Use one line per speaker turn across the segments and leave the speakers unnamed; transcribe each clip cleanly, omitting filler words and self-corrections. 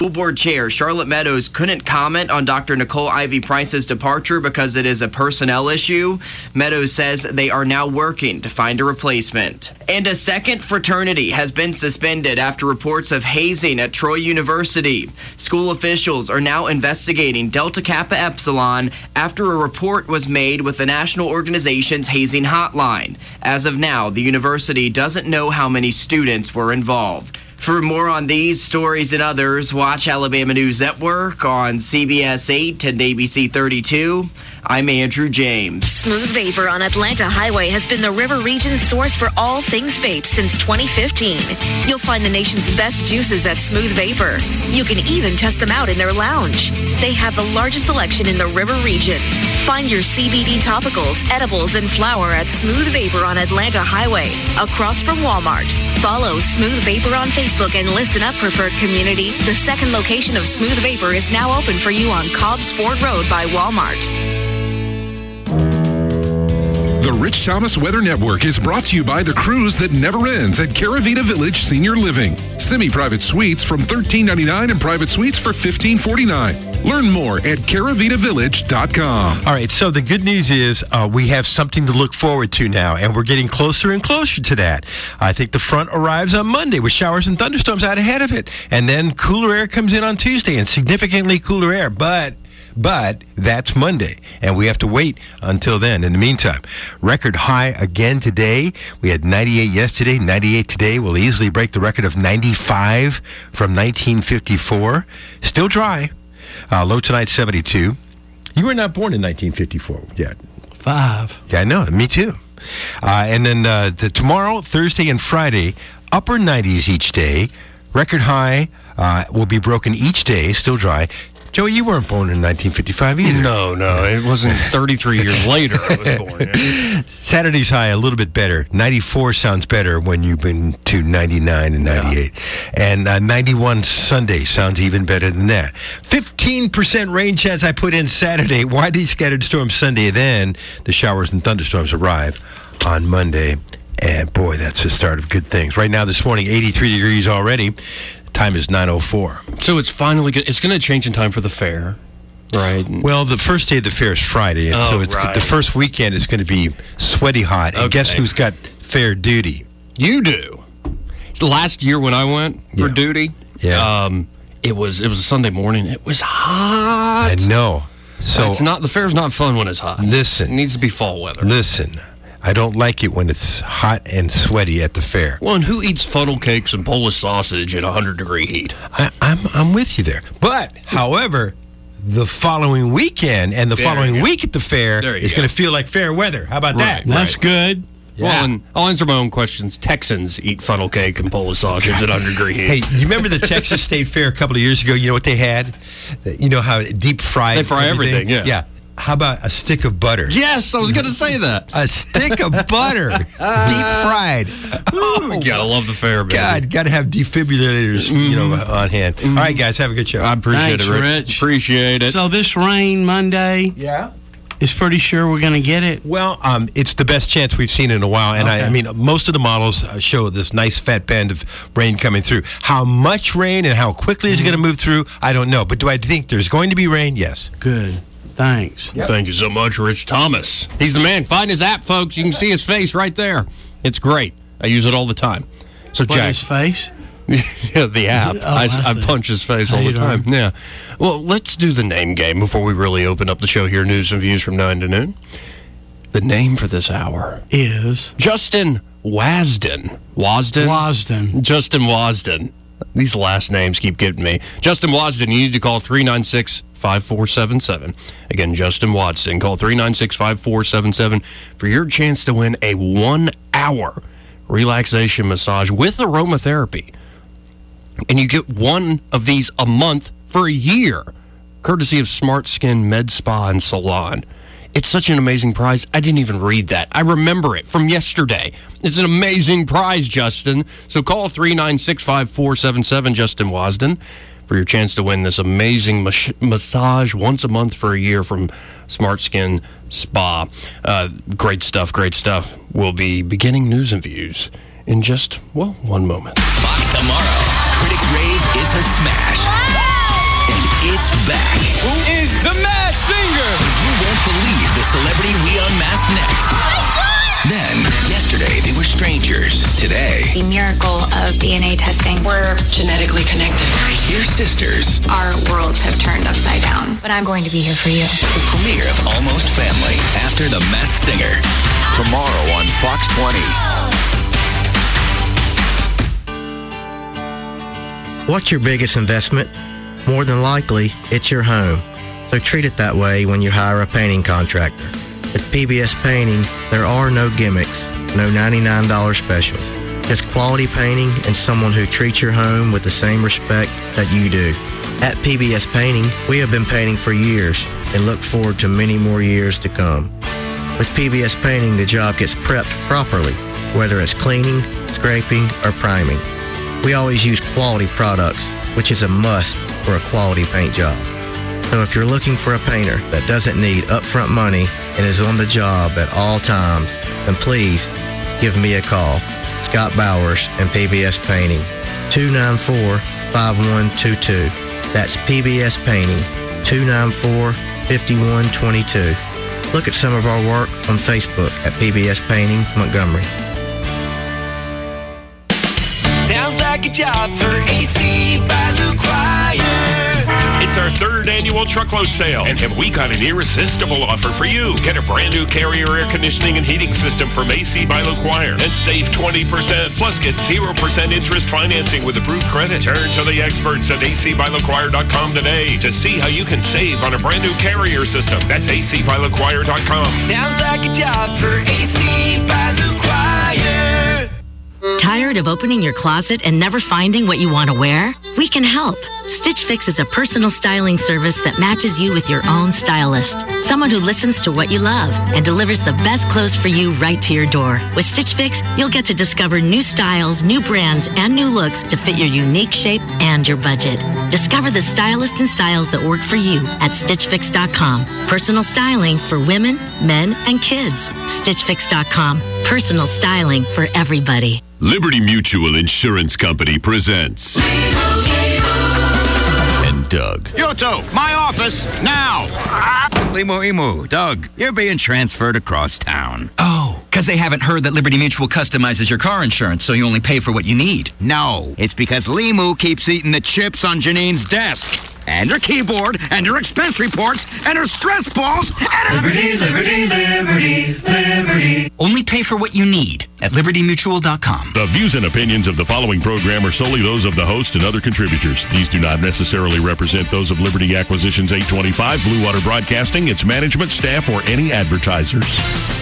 School board chair Charlotte Meadows couldn't comment on Dr. Nicole Ivy Price's departure because it is a personnel issue. Meadows says they are now working to find a replacement. And a second fraternity has been suspended after reports of hazing at Troy University. School officials are now investigating Delta Kappa Epsilon after a report was made with the national organization's hazing hotline. As of now, the university doesn't know how many students were involved. For more on these stories and others, watch Alabama News Network on CBS 8 and ABC 32. I'm Andrew James.
Smooth Vapor on Atlanta Highway has been the River Region's source for all things vape since 2015. You'll find the nation's best juices at Smooth Vapor. You can even test them out in their lounge. They have the largest selection in the River Region. Find your CBD topicals, edibles, and flower at Smooth Vapor on Atlanta Highway, across from Walmart. Follow Smooth Vapor on Facebook and listen up, preferred community. The second location of Smooth Vapor is now open for you on Cobbs Ford Road by Walmart.
The Rich Thomas Weather Network is brought to you by the cruise that never ends at Caravita Village Senior Living. Semi-private suites from $13.99 and private suites for $15.49. Learn more at caravitavillage.com.
All right, so the good news is we have something to look forward to now, and we're getting closer and closer to that. I think the front arrives on Monday with showers and thunderstorms out ahead of it, and then cooler air comes in on Tuesday, and significantly cooler air, but that's Monday, and we have to wait until then. In the meantime, record high again today. We had 98 yesterday, 98 today. We'll easily break the record of 95 from 1954. Still dry. Low tonight, 72. You were not born in 1954 yet.
5.
Yeah, I know. Me too. And then tomorrow, Thursday, and Friday, upper 90s each day. Record high will be broken each day. Still dry. Joey, you weren't born in 1955 either.
No. It wasn't 33 years later I was born. Yeah.
Saturday's high, a little bit better. 94 sounds better when you've been to 99 and 98. Yeah. And 91 Sunday sounds even better than that. 15% rain chance I put in Saturday. Widely scattered storms Sunday. Then the showers and thunderstorms arrive on Monday. And boy, that's the start of good things. Right now this morning, 83 degrees already. Time is 9:04.
So it's finally good. It's going to change in time for the fair, right?
Well, the first day of the fair is Friday, and so it's
right.
The first weekend is going to be sweaty hot. And guess who's got fair duty?
You do. It's the last year when I went for duty.
Yeah.
It was a Sunday morning. It was hot.
I know. So
it's not. The fair's not fun when it's hot.
Listen.
It needs to be fall weather.
Listen. I don't like it when it's hot and sweaty at the fair.
Well, and who eats funnel cakes and Polish sausage in 100-degree heat?
I'm with you there. But, however, the following weekend and the following week at the fair is going to feel like fair weather. How about that?
That's good.
Yeah.
Well, and I'll answer my own questions. Texans eat funnel cake and Polish sausage at 100-degree heat.
Hey, you remember the Texas State Fair a couple of years ago? You know what they had? You know how deep fried
They fry everything, yeah.
Yeah. How about a stick of butter?
Yes, I was going to say that.
A stick of butter, deep fried.
Oh, you gotta love the fair, baby.
God, got to have defibrillators, on hand. All right, guys, have a good show.
I appreciate
Thanks,
it,
Rich.
Appreciate it.
So this rain Monday is pretty sure we're going to get it?
Well, it's the best chance we've seen in a while. And I mean, most of the models show this nice fat band of rain coming through. How much rain and how quickly is it going to move through, I don't know. But do I think there's going to be rain? Yes.
Good. Thanks.
Yep. Thank you so much, Rich Thomas. He's the man. Find his app, folks. You can see his face right there. It's great. I use it all the time. So,
Jack. His face?
Yeah, the app. I punch his face all the time. Yeah. Well, let's do the name game before we really open up the show here. News and views from 9 to noon. The name for this hour
is
Justin Wasden.
Wasden.
Justin Wasden. These last names keep getting me. Justin Wasden, you need to call 396-5477. Again, Justin Wasden. Call 396-5477 for your chance to win a 1-hour relaxation massage with aromatherapy. And you get one of these a month for a year, courtesy of Smart Skin Med Spa and Salon. It's such an amazing prize. I didn't even read that. I remember it from yesterday. It's an amazing prize, Justin. So call 396-5477, Justin Wasden, for your chance to win this amazing massage once a month for a year from Smart Skin Spa. Great stuff, great stuff. We'll be beginning news and views in just, 1 moment.
Fox tomorrow. Critics rave it's a smash. It's back.
Who is the Masked Singer?
You won't believe the celebrity we unmask next. Then, yesterday, they were strangers. Today,
the miracle of DNA testing. We're genetically connected.
they're sisters.
Our worlds have turned upside down. But I'm going to be here for you.
The premiere of Almost Family after The Masked Singer. Tomorrow on Fox 20.
What's your biggest investment? More than likely, it's your home. So treat it that way when you hire a painting contractor. With PBS Painting, there are no gimmicks, no $99 specials. Just quality painting and someone who treats your home with the same respect that you do. At PBS Painting, we have been painting for years and look forward to many more years to come. With PBS Painting, the job gets prepped properly, whether it's cleaning, scraping, or priming. We always use quality products, which is a must for a quality paint job. So if you're looking for a painter that doesn't need upfront money and is on the job at all times, then please give me a call. Scott Bowers and PBS Painting, 294-5122. That's PBS Painting, 294-5122. Look at some of our work on Facebook at PBS Painting Montgomery.
Sounds like a job for AC by Luke Wire.
It's our third annual truckload sale, and have we got an irresistible offer for you? Get a brand new Carrier air conditioning and heating system from AC by LaQuire and save 20%. Plus, get 0% interest financing with approved credit. Turn to the experts at acbylaquire.com today to see how you can save on a brand new Carrier system. That's acbylaquire.com.
Sounds like a job for AC by Luke Wire.
Tired of opening your closet and never finding what you want to wear? We can help. Stitch Fix is a personal styling service that matches you with your own stylist. Someone who listens to what you love and delivers the best clothes for you right to your door. With Stitch Fix, you'll get to discover new styles, new brands, and new looks to fit your unique shape and your budget. Discover the stylists and styles that work for you at StitchFix.com. Personal styling for women, men, and kids. StitchFix.com. Personal styling for everybody.
Liberty Mutual Insurance Company presents and Doug.
Yoto, my office, now! Limu, Doug, you're being transferred across town.
Oh, because they haven't heard that Liberty Mutual customizes your car insurance, so you only pay for what you need.
No, it's because Limu keeps eating the chips on Janine's desk. And her keyboard, and her expense reports, and her stress balls, and her...
Liberty. Only pay for what you need at libertymutual.com.
The views and opinions of the following program are solely those of the host and other contributors. These do not necessarily represent those of Liberty Acquisitions 825, Blue Water Broadcasting, its management, staff, or any advertisers.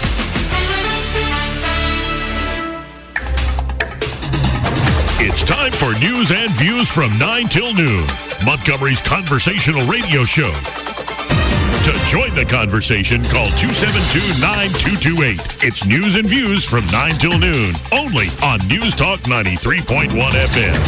It's time for news and views from 9 till noon, Montgomery's conversational radio show. To join the conversation, call 272-9228. It's news and views from 9 till noon, only on News Talk 93.1 FM.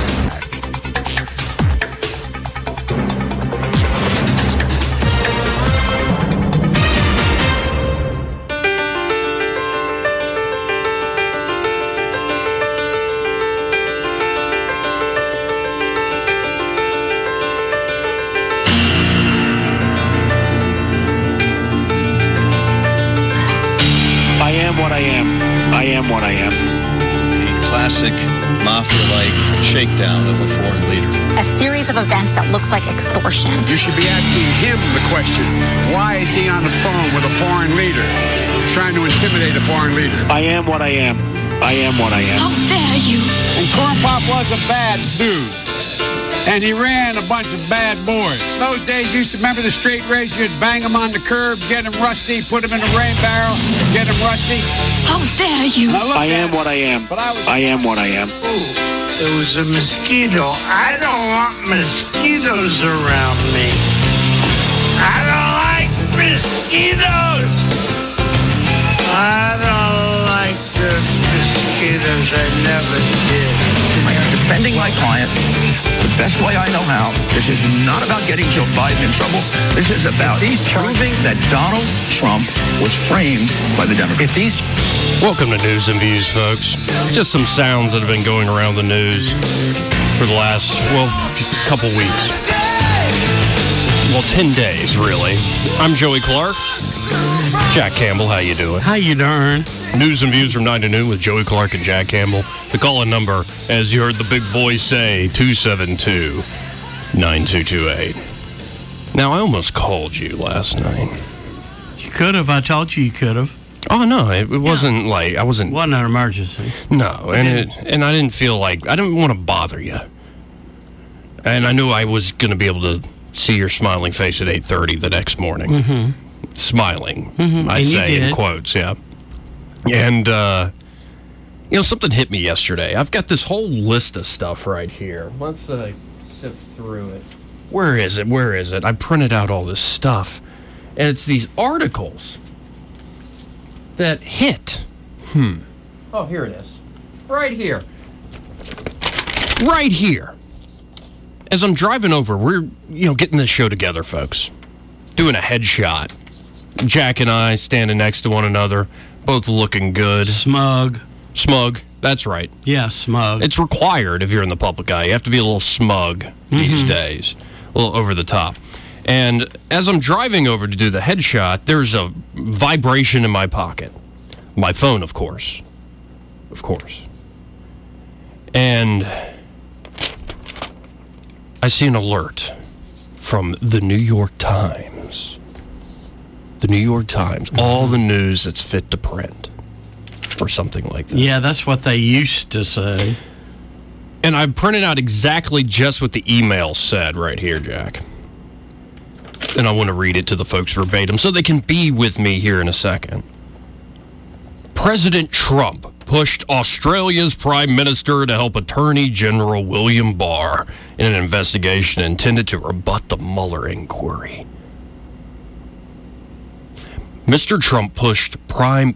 What I am. The classic mafia-like shakedown of a foreign leader.
A series of events that looks like extortion.
You should be asking him the question, why is he on the phone with a foreign leader, trying to intimidate a foreign leader?
I am what I am. I am what I am.
How dare you?
And Corn Pop was a bad dude. And he ran a bunch of bad boys. Those days, you used to remember the straight race? You'd bang them on the curb, get them rusty, put them in a rain barrel, get them rusty.
How dare you?
I am what I am. I am what I am.
Ooh, it was a mosquito. I don't want mosquitoes around me. I don't like mosquitoes. I don't like the mosquitoes. I never did.
I am defending my client the best way I know how. This is not about getting Joe Biden in trouble. This is about proving that Donald Trump was framed by the Democrats.
Welcome to News and Views, folks. Just some sounds that have been going around the news for the last, couple weeks. Well, 10 days, really. I'm Joey Clark. Jack Campbell, how you doing?
How you doing?
News and views from 9 to noon with Joey Clark and Jack Campbell. The call-in number, as you heard the big voice say, 272-9228. Now, I almost called you last night.
You could have. I told you could have.
Oh, no, it wasn't like, I wasn't...
Wasn't an emergency.
No, and I didn't feel like, I didn't want to bother you. And I knew I was going to be able to see your smiling face at 8:30 the next morning.
Mm-hmm.
Smiling,
Mm-hmm.
I
And
say
you
in
did.
quotes, yeah. And, something hit me yesterday. I've got this whole list of stuff right here. Let's sift through it. Where is it? I printed out all this stuff. And it's these articles that hit. Oh, here it is. Right here. Right here. As I'm driving over, we're, getting this show together, folks. Doing a headshot. Jack and I standing next to one another, both looking good.
Smug.
That's right.
Yeah, smug.
It's required if you're in the public eye. You have to be a little smug these days. A little over the top. And as I'm driving over to do the headshot, there's a vibration in my pocket. My phone, of course. And I see an alert from the New York Times. The New York Times. All the news that's fit to print. Or something like that.
Yeah, that's what they used to say.
And I printed out exactly just what the email said right here, Jack. And I want to read it to the folks verbatim so they can be with me here in a second. President Trump pushed Australia's Prime Minister to help Attorney General William Barr in an investigation intended to rebut the Mueller inquiry. Mr. Trump pushed Prime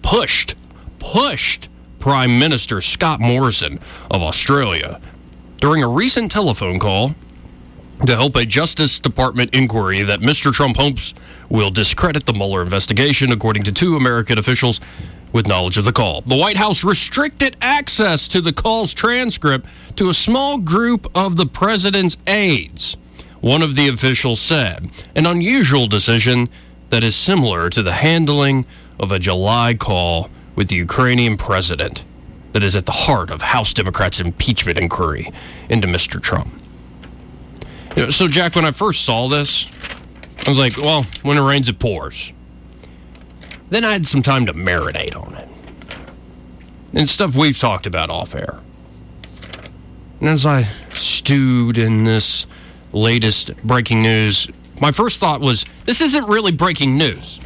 Minister Scott Morrison of Australia during a recent telephone call to help a Justice Department inquiry that Mr. Trump hopes will discredit the Mueller investigation, according to two American officials with knowledge of the call. The White House restricted access to the call's transcript to a small group of the president's aides, one of the officials said, an unusual decision that is similar to the handling of a July call with the Ukrainian president that is at the heart of House Democrats' impeachment inquiry into Mr. Trump. So, Jack, when I first saw this, I was like, well, when it rains, it pours. Then I had some time to marinate on it. And stuff we've talked about off air. And as I stewed in this latest breaking news, my first thought was, this isn't really breaking news.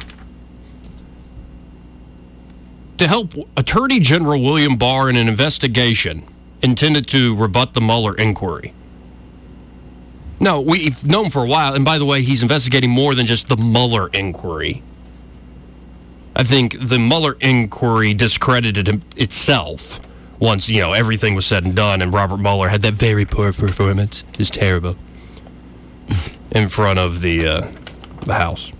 To help Attorney General William Barr in an investigation intended to rebut the Mueller inquiry. No, we've known for a while, and by the way, he's investigating more than just the Mueller inquiry. I think the Mueller inquiry discredited itself once, everything was said and done, and Robert Mueller had that very poor performance. It's terrible. In front of the House.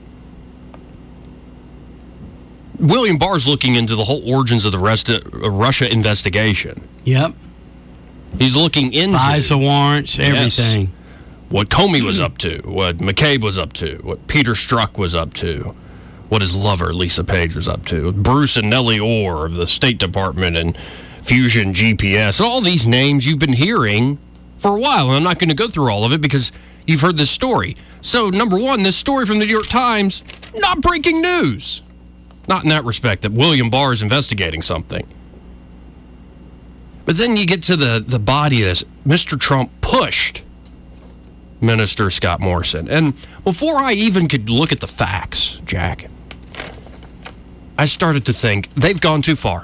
William Barr's looking into the whole origins of the Russia investigation.
Yep.
He's looking into
FISA warrants, everything.
Yes, what Comey was up to, what McCabe was up to, what Peter Strzok was up to, what his lover, Lisa Page, was up to, Bruce and Nellie Orr of the State Department and Fusion GPS, all these names you've been hearing for a while. And I'm not going to go through all of it because you've heard this story. So, number one, this story from the New York Times, not breaking news. Not in that respect, that William Barr is investigating something. But then you get to the body of this. Mr. Trump pushed Minister Scott Morrison. And before I even could look at the facts, Jack, I started to think, they've gone too far.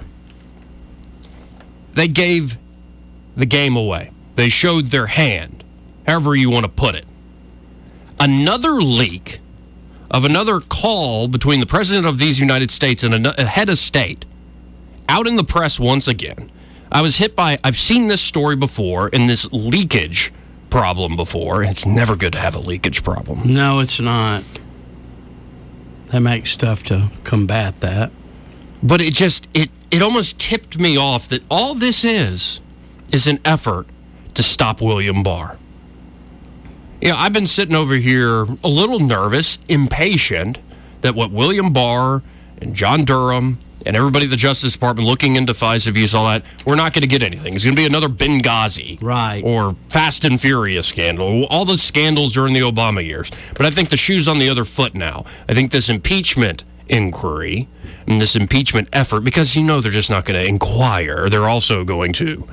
They gave the game away. They showed their hand, however you want to put it. Another leak of another call between the president of these United States and a head of state out in the press once again. I was hit by, I've seen this story before and this leakage problem before. It's never good to have a leakage problem.
No, it's not. They make stuff to combat that.
But it almost tipped me off that all this is an effort to stop William Barr. I've been sitting over here a little nervous, impatient, that what William Barr and John Durham and everybody at the Justice Department looking into FISA abuse, all that, we're not going to get anything. It's going to be another Benghazi.
Right.
Or Fast and Furious scandal. All the scandals during the Obama years. But I think the shoe's on the other foot now. I think this impeachment inquiry and this impeachment effort, because they're just not going to inquire. They're also going to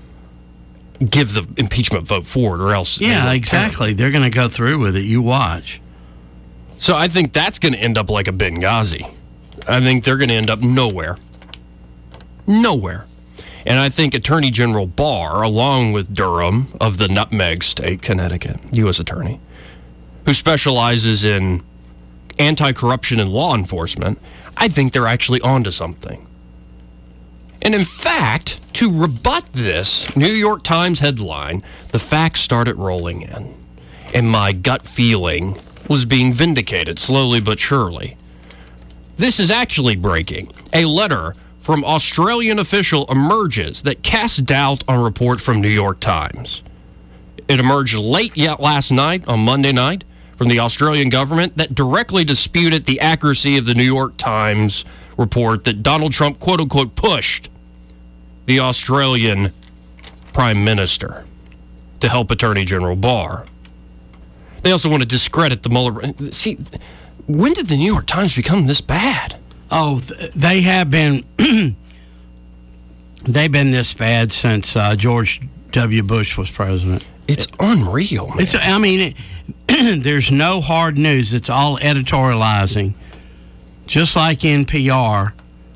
give the impeachment vote forward, or else...
Yeah, exactly. They're going to go through with it. You watch.
So I think that's going to end up like a Benghazi. I think they're going to end up nowhere. Nowhere. And I think Attorney General Barr, along with Durham of the Nutmeg State, Connecticut, U.S. Attorney, who specializes in anti-corruption and law enforcement, I think they're actually onto something. And in fact, to rebut this New York Times headline, the facts started rolling in. And my gut feeling was being vindicated, slowly but surely. This is actually breaking. A letter from Australian official emerges that casts doubt on report from New York Times. It emerged late yet last night, on Monday night, from the Australian government that directly disputed the accuracy of the New York Times report that Donald Trump, quote-unquote, pushed the Australian Prime Minister to help Attorney General Barr. They also want to discredit the Mueller... See, when did the New York Times become this bad?
Oh, they have been... they've been this bad since George W. Bush was president.
It's unreal, man.
There's no hard news. It's all editorializing. Just like NPR.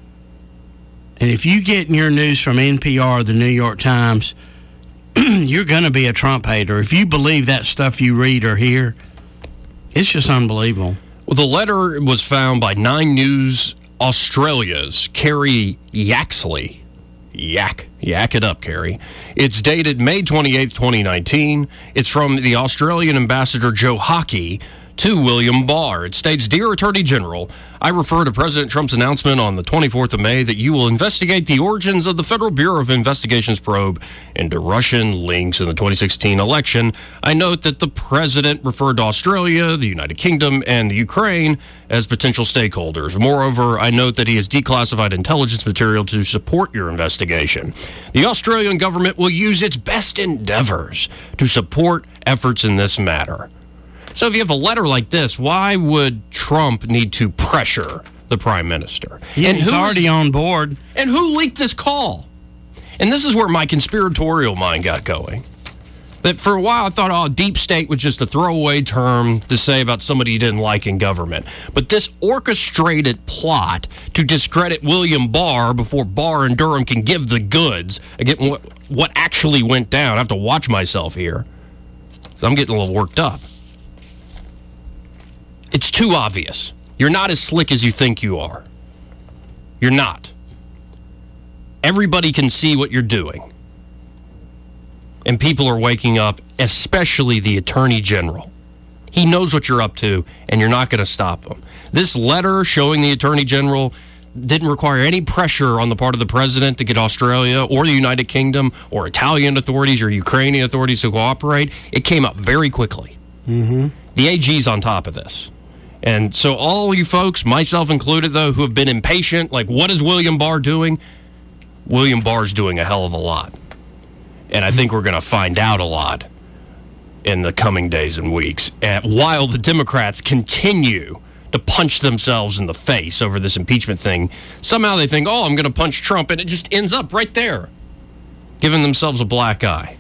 And if you get your news from NPR, the New York Times, you're going to be a Trump hater. If you believe that stuff you read or hear, it's just unbelievable.
Well, the letter was found by 9 News Australia's Kerry Yaxley. Yak it up, Kerry. It's dated May 28th, 2019. It's from the Australian Ambassador Joe Hockey to William Barr. It states, Dear Attorney General, I refer to President Trump's announcement on the 24th of May that you will investigate the origins of the Federal Bureau of Investigation's probe into Russian links in the 2016 election. I note that the president referred to Australia, the United Kingdom, and the Ukraine as potential stakeholders. Moreover, I note that he has declassified intelligence material to support your investigation. The Australian government will use its best endeavors to support efforts in this matter. So if you have a letter like this, why would Trump need to pressure the prime minister?
Yeah, and he's already on board.
And who leaked this call? And this is where my conspiratorial mind got going. That for a while I thought, deep state was just a throwaway term to say about somebody you didn't like in government. But this orchestrated plot to discredit William Barr before Barr and Durham can give the goods, again, what actually went down. I have to watch myself here. I'm getting a little worked up. It's too obvious. You're not as slick as you think you are. You're not. Everybody can see what you're doing. And people are waking up, especially the Attorney General. He knows what you're up to, and you're not going to stop him. This letter showing the Attorney General didn't require any pressure on the part of the president to get Australia or the United Kingdom or Italian authorities or Ukrainian authorities to cooperate. It came up very quickly.
Mm-hmm.
The AG's on top of this. And so all you folks, myself included, though, who have been impatient, like, what is William Barr doing? William Barr's doing a hell of a lot. And I think we're going to find out a lot in the coming days and weeks. And while the Democrats continue to punch themselves in the face over this impeachment thing, somehow they think, I'm going to punch Trump, and it just ends up right there, giving themselves a black eye.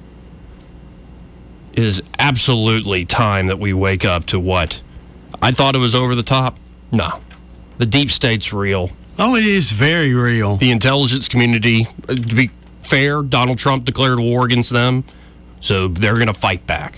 It is absolutely time that we wake up to what I thought it was over the top. No. The deep state's real.
Oh, it is very real.
The intelligence community, to be fair, Donald Trump declared war against them, so they're going to fight back.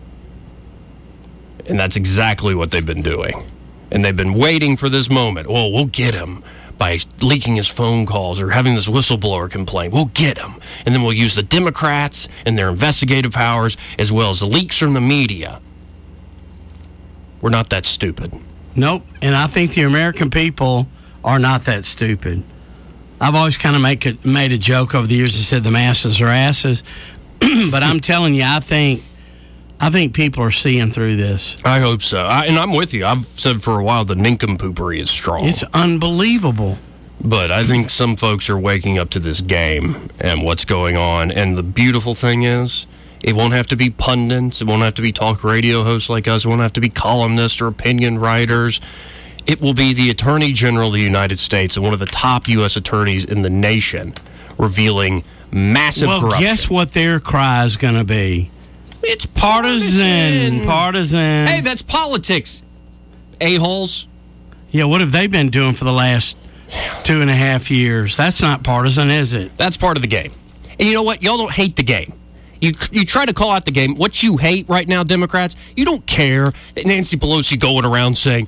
And that's exactly what they've been doing. And they've been waiting for this moment. We'll get him by leaking his phone calls or having this whistleblower complaint. We'll get him. And then we'll use the Democrats and their investigative powers as well as the leaks from the media. We're not that stupid.
Nope. And I think the American people are not that stupid. I've always kind of made a joke over the years that said the masses are asses. But I'm telling you, I think I think people are seeing through this.
I hope so. And I'm with you. I've said for a while the nincompoopery is strong.
It's unbelievable.
But I think some folks are waking up to this game and what's going on. And the beautiful thing is, it won't have to be pundits. It won't have to be talk radio hosts like us. It won't have to be columnists or opinion writers. It will be the Attorney General of the United States and one of the top U.S. attorneys in the nation revealing massive corruption.
Well, guess what their cry is going to be?
It's
partisan.
Hey, that's politics, a-holes.
Yeah, what have they been doing for the last 2.5 years? That's not partisan, is it?
That's part of the game. And you know what? Y'all don't hate the game. You try to call out the game. What you hate right now, Democrats, you don't care. Nancy Pelosi going around saying,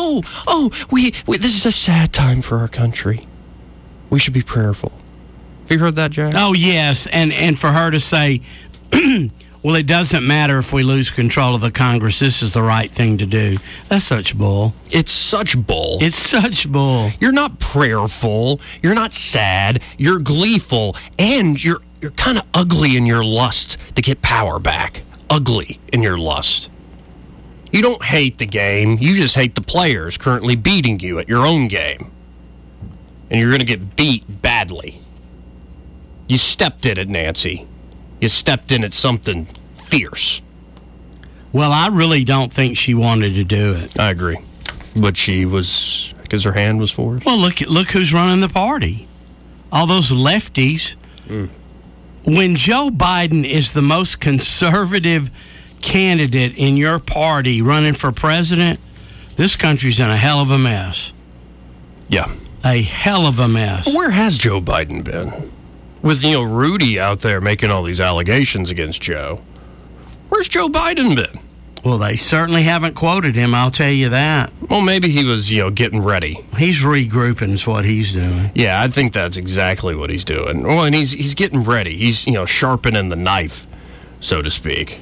we this is a sad time for our country. We should be prayerful. Have you heard that, Jack?
Oh, yes. And for her to say, well, it doesn't matter if we lose control of the Congress. This is the right thing to do. That's such bull.
It's such bull.
It's such bull.
You're not prayerful. You're not sad. You're gleeful. And you're kind of ugly in your lust to get power back. Ugly in your lust. You don't hate the game. You just hate the players currently beating you at your own game. And you're going to get beat badly. You stepped in it, Nancy. You stepped in at something fierce.
Well, I really don't think she wanted to do it.
I agree. But she was, because her hand was forward.
Well, look who's running the party. All those lefties. When Joe Biden is the most conservative candidate in your party running for president, this country's in a hell of a mess.
Yeah.
A hell of a mess.
Where has Joe Biden been? With, Rudy out there making all these allegations against Joe. Where's Joe Biden been?
Well, they certainly haven't quoted him, I'll tell you that.
Well, maybe he was, getting ready.
He's regrouping is what he's doing.
Yeah, I think that's exactly what he's doing. Well, and he's getting ready. He's, sharpening the knife, so to speak.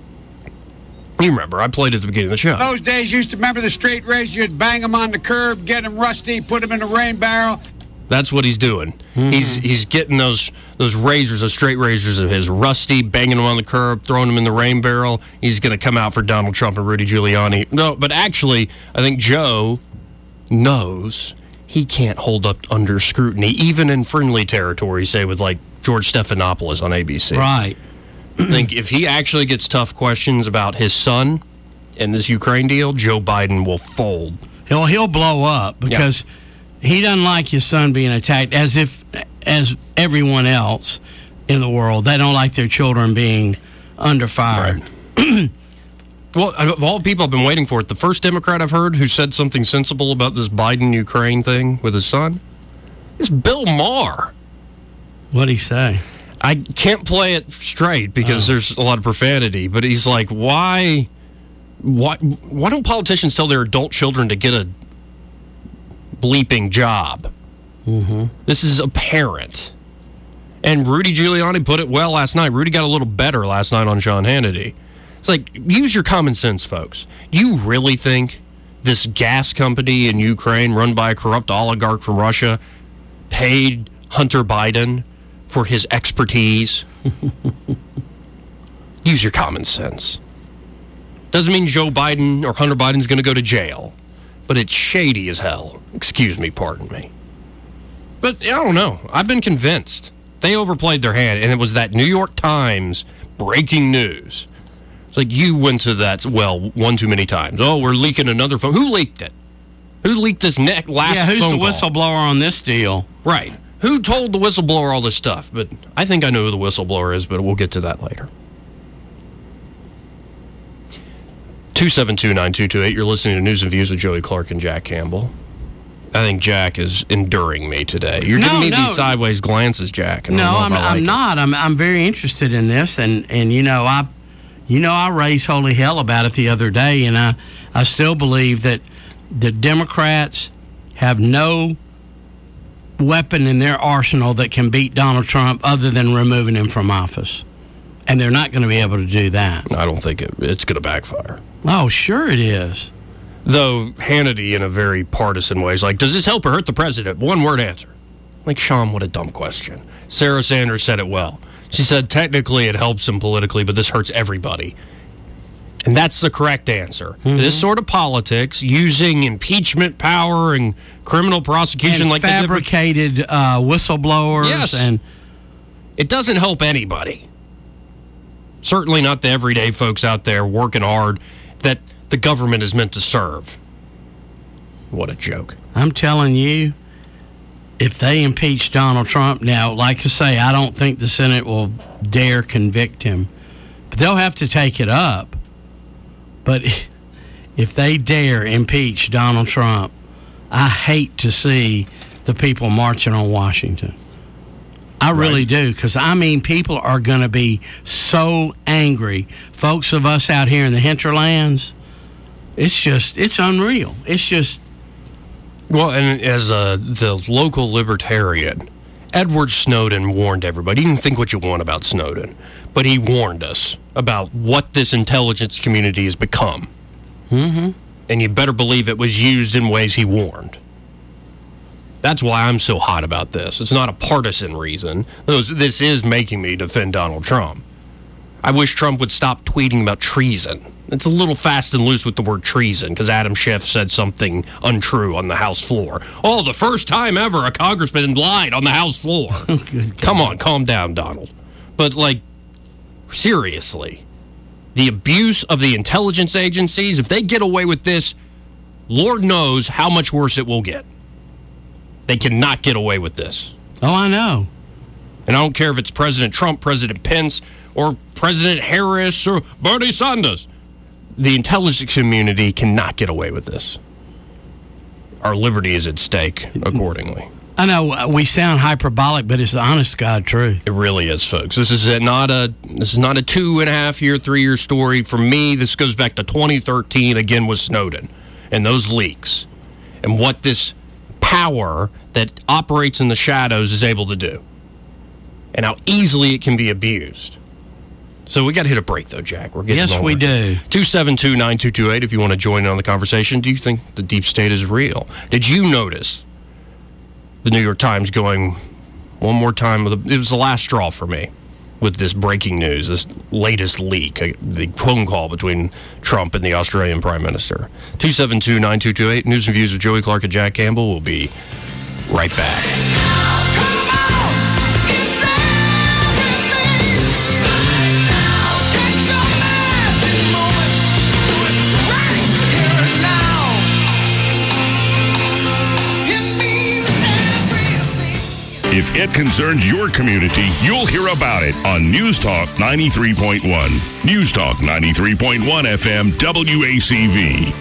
You remember, I played at the beginning of the show.
Those days, you used to remember the straight razor. You'd bang them on the curb, get them rusty, put them in a rain barrel.
That's what he's doing. Mm-hmm. He's getting those razors, those straight razors of his rusty, banging them on the curb, throwing them in the rain barrel. He's going to come out for Donald Trump and Rudy Giuliani. No, but actually, I think Joe knows he can't hold up under scrutiny, even in friendly territory, say with like George Stephanopoulos on ABC.
Right.
I think if he actually gets tough questions about his son and this Ukraine deal, Joe Biden will fold.
He'll blow up because he doesn't like his son being attacked as everyone else in the world. They don't like their children being under fire.
Right. Well, of all people, I've been waiting for it. The first Democrat I've heard who said something sensible about this Biden-Ukraine thing with his son is Bill Maher.
What'd he say?
I can't play it straight because there's a lot of profanity, but he's like, why don't politicians tell their adult children to get a bleeping job?
Mm-hmm.
This is apparent. And Rudy Giuliani put it well last night. Rudy got a little better last night on Sean Hannity. It's like, use your common sense, folks. You really think this gas company in Ukraine run by a corrupt oligarch from Russia paid Hunter Biden for his expertise? Use your common sense. Doesn't mean Joe Biden or Hunter Biden's going to go to jail, but it's shady as hell. Excuse me, pardon me. But I don't know. I've been convinced. They overplayed their hand, and it was that New York Times breaking news. It's like you went to that well one too many times. Oh, we're leaking another phone. Who leaked it? Who leaked this last phone call?
Yeah, who's the whistleblower on this deal?
Right. Who told the whistleblower all this stuff? But I think I know who the whistleblower is, but we'll get to that later. 272-9228, you're listening to News and Views with Joey Clark and Jack Campbell. I think Jack is enduring me today. You're giving me these sideways glances, Jack.
I'm not. I'm very interested in this, and I raised holy hell about it the other day, and I still believe that the Democrats have no weapon in their arsenal that can beat Donald Trump other than removing him from office. And they're not going to be able to do that.
I don't think it's going to backfire.
Oh, sure it is.
Though Hannity, in a very partisan way, is like, does this help or hurt the president? One-word answer. Like, Sean, what a dumb question. Sarah Sanders said it well. She said, technically it helps him politically, but this hurts everybody. And that's the correct answer. Mm-hmm. This sort of politics, using impeachment power and criminal prosecution
and
like
fabricated whistleblowers.
Yes.
And
it doesn't help anybody. Certainly not the everyday folks out there working hard that the government is meant to serve. What a joke.
I'm telling you, if they impeach Donald Trump now, like I say, I don't think the Senate will dare convict him. But they'll have to take it up. But if they dare impeach Donald Trump, I hate to see the people marching on Washington. I really do, because, I mean, people are going to be so angry. Folks of us out here in the hinterlands, it's unreal. It's just...
Well, and as the local libertarian, Edward Snowden warned everybody. You can think what you want about Snowden, but he warned us about what this intelligence community has become.
Mm-hmm.
And you better believe it was used in ways he warned. That's why I'm so hot about this. It's not a partisan reason. This is making me defend Donald Trump. I wish Trump would stop tweeting about treason. It's a little fast and loose with the word treason, because Adam Schiff said something untrue on the House floor. Oh, the first time ever a congressman lied on the House floor. Come on, calm down, Donald. But, like, seriously, the abuse of the intelligence agencies, if they get away with this, Lord knows how much worse it will get. They cannot get away with this.
Oh, I know.
And I don't care if it's President Trump, President Pence, or President Harris, or Bernie Sanders. The intelligence community cannot get away with this. Our liberty is at stake accordingly.
I know we sound hyperbolic, but it's the honest to God truth.
It really is, folks. This is not a 2.5 year, 3 year story. For me, this goes back to 2013, again, with Snowden and those leaks and what this power that operates in the shadows is able to do and how easily it can be abused. So we got to hit a break, though, Jack. We're getting
Yes, we do.
272-9228 if you want to join in on the conversation. Do you think the deep state is real? Did you notice the New York Times going one more time? It was the last straw for me with this breaking news, this latest leak, the phone call between Trump and the Australian Prime Minister. 272-9228, News and Views with Joey Clark and Jack Campbell. We'll be right back.
If it concerns your community, you'll hear about it on News Talk 93.1. News Talk 93.1 FM WACV.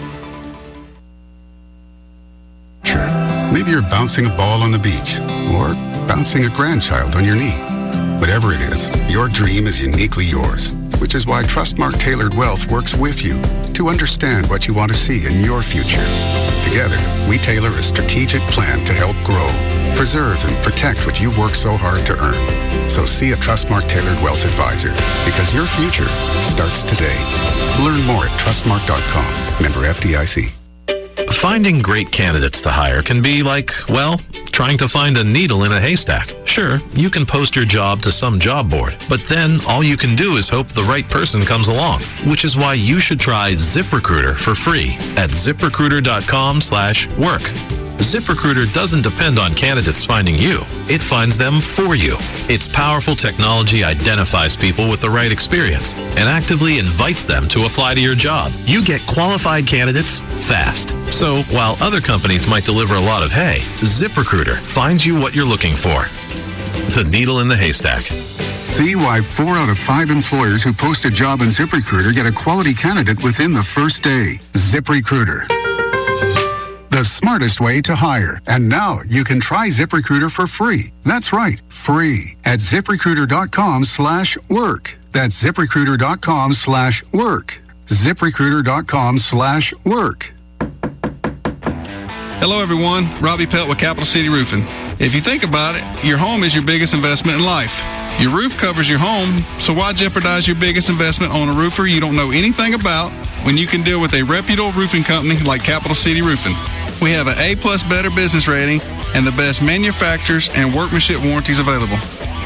Sure. Maybe you're bouncing a ball on the beach or bouncing a grandchild on your knee. Whatever it is, your dream is uniquely yours, which is why Trustmark Tailored Wealth works with you to understand what you want to see in your future. Together, we tailor a strategic plan to help grow, preserve, and protect what you've worked so hard to earn. So see a Trustmark Tailored Wealth Advisor, because your future starts today. Learn more at trustmark.com. Member FDIC.
Finding great candidates to hire can be like, well, trying to find a needle in a haystack. Sure, you can post your job to some job board, but then all you can do is hope the right person comes along, which is why you should try ZipRecruiter for free at ZipRecruiter.com/work. ZipRecruiter doesn't depend on candidates finding you. It finds them for you. Its powerful technology identifies people with the right experience and actively invites them to apply to your job. You get qualified candidates fast. So while other companies might deliver a lot of hay, ZipRecruiter finds you what you're looking for. The needle in the haystack.
See why 4 out of 5 employers who post a job on ZipRecruiter get a quality candidate within the first day. ZipRecruiter. The smartest way to hire. And now you can try ZipRecruiter for free. That's right, free at ZipRecruiter.com/work. That's ZipRecruiter.com/work. ZipRecruiter.com/work.
Hello, everyone. Robbie Pelt with Capital City Roofing. If you think about it, your home is your biggest investment in life. Your roof covers your home, so why jeopardize your biggest investment on a roofer you don't know anything about when you can deal with a reputable roofing company like Capital City Roofing? We have an A+ Better business rating and the best manufacturers and workmanship warranties available.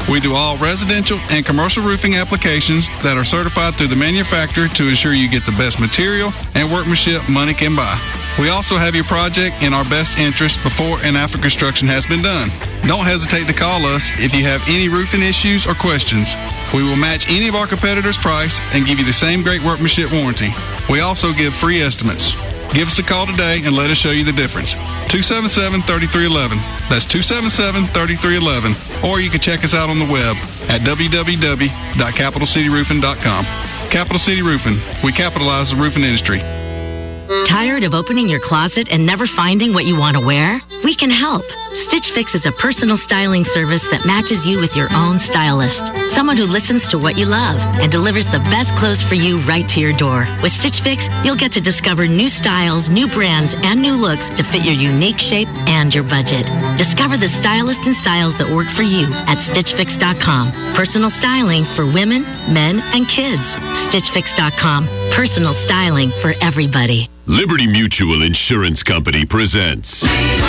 We do all residential and commercial roofing applications that are certified through the manufacturer to ensure you get the best material and workmanship money can buy. We also have your project in our best interest before and after construction has been done. Don't hesitate to call us if you have any roofing issues or questions. We will match any of our competitors' price and give you the same great workmanship warranty. We also give free estimates. Give us a call today and let us show you the difference. 277-3311. That's 277-3311. Or you can check us out on the web at www.capitalcityroofing.com. Capital City Roofing. We capitalize the roofing industry.
Tired of opening your closet and never finding what you want to wear? We can help. Stitch Fix is a personal styling service that matches you with your own stylist. Someone who listens to what you love and delivers the best clothes for you right to your door. With Stitch Fix, you'll get to discover new styles, new brands, and new looks to fit your unique shape and your budget. Discover the stylists and styles that work for you at StitchFix.com. Personal styling for women, men, and kids. StitchFix.com. Personal styling for everybody.
Liberty Mutual Insurance Company presents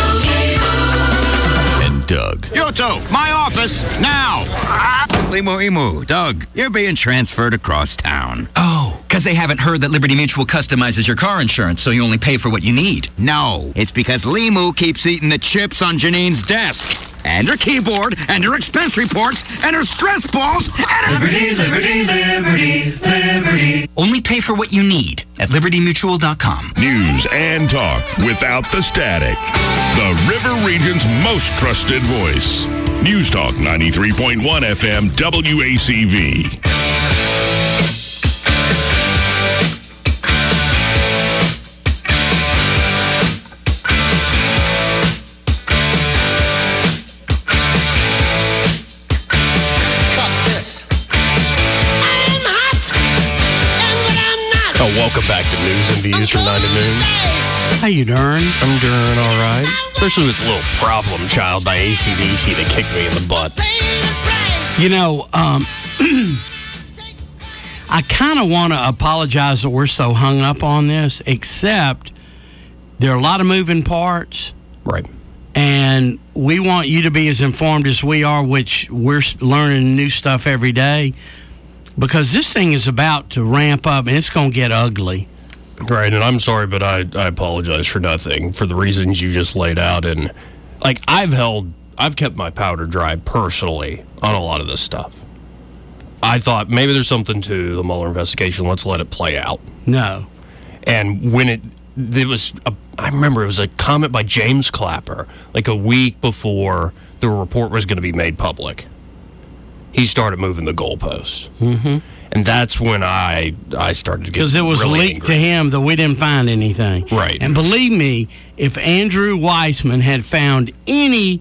and Doug.
Yoto, my office, now! Limu, Doug, you're being transferred across town.
Oh, because they haven't heard that Liberty Mutual customizes your car insurance, so you only pay for what you need.
No, it's because Limu keeps eating the chips on Janine's desk. And her keyboard, and her expense reports, and her stress balls, and her...
Liberty. Only pay for what you need at libertymutual.com.
News and talk without the static. The River Region's most trusted voice. News Talk 93.1 FM WACV.
Welcome back to News and Views from 9 to noon.
How you doing?
I'm doing all right. Especially with Little Problem Child by AC/DC that kicked me in the butt.
You know, I kind of want to apologize that we're so hung up on this, except there are a lot of moving parts.
Right.
And we want you to be as informed as we are, which we're learning new stuff every day. Because this thing is about to ramp up, and it's going to get ugly.
Right, and I'm sorry, but I apologize for nothing, for the reasons you just laid out. And, like, I've kept my powder dry personally on a lot of this stuff. I thought maybe there's something to the Mueller investigation. Let's let it play out.
No.
And when I remember it was a comment by James Clapper, like a week before the report was going to be made public. He started moving the goalpost.
Mm-hmm.
And that's when I started to get
because it was
really
leaked
angry
to him that we didn't find anything.
Right.
And believe me, if Andrew Weissman had found any